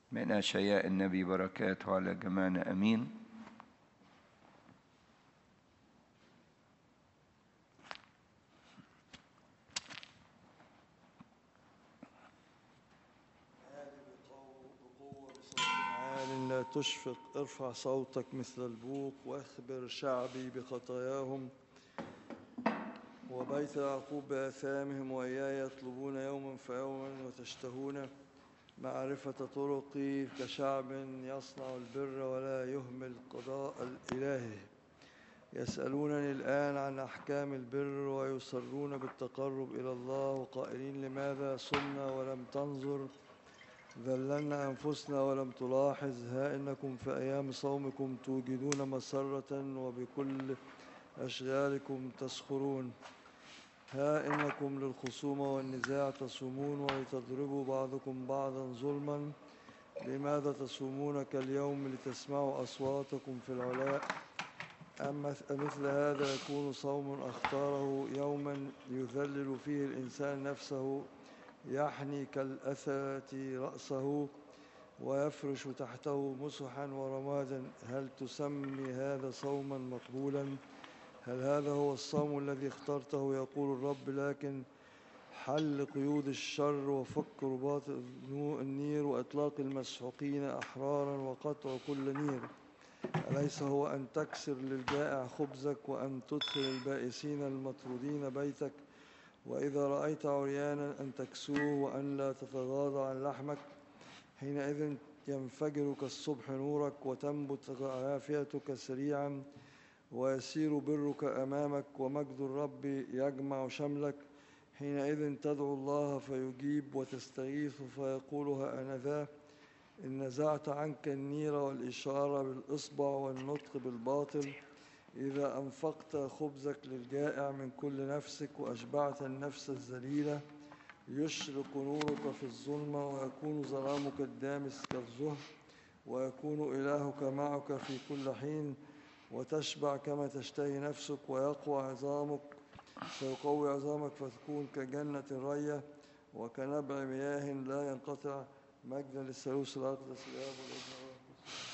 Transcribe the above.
من أشعياء النبي بركاته على جميعنا أمين. لا تشفق، ارفع صوتك مثل البوق، واخبر شعبي بخطاياهم وبيت يعقوب بآثامهم، وإياي يطلبون يوما فيوما وتشتهون معرفة طرقي، كشعب يصنع البر ولا يهمل قضاء الإله. يسألونني الآن عن أحكام البر ويصرون بالتقرب إلى الله، وقائلين لماذا صمنا ولم تنظر، ذللنا أنفسنا ولم تلاحظ. ها إنكم في أيام صومكم توجدون مسرة وبكل أشغالكم تسخرون. ها إنكم للخصومة والنزاع تصومون ولتضربوا بعضكم بعضا ظلما. لماذا تصومون كاليوم لتسمعوا أصواتكم في العلاء؟ مثل هذا يكون صوم أختاره، يوما يذلل فيه الإنسان نفسه، يحني كالأثرة رأسه ويفرش تحته مسحا ورمادا. هل تسمي هذا صوما مقبولا؟ هل هذا هو الصوم الذي اخترته يقول الرب؟ لكن حل قيود الشر وفك رباط النير وإطلاق المسحوقين أحرارا وقطع كل نير. أليس هو أن تكسر للجائع خبزك وأن تدخل البائسين المطرودين بيتك، وإذا رأيت عريانا أن تكسوه وأن لا تتغاضى عن لحمك؟ حينئذ ينفجر كالصبح نورك وتنبت عافيتك سريعا، ويسير برك أمامك ومجد الرب يجمع شملك. حينئذ تدعو الله فيجيب وتستغيث فيقول ها أنا ذا. إن نزعت عنك النير والإشارة بالإصبع والنطق بالباطل، إذا أنفقت خبزك للجائع من كل نفسك وأشبعت النفس الذليلة، يشرق نورك في الظلمة ويكون ظلامك الدامس كالظهر، ويكون إلهك معك في كل حين، وتشبع كما تشتهي نفسك، ويقوى عظامك فيقوي عظامك فتكون كجنة الرية وكنبع مياه لا ينقطع. مجدا للثالوث الأقدس الآب والابن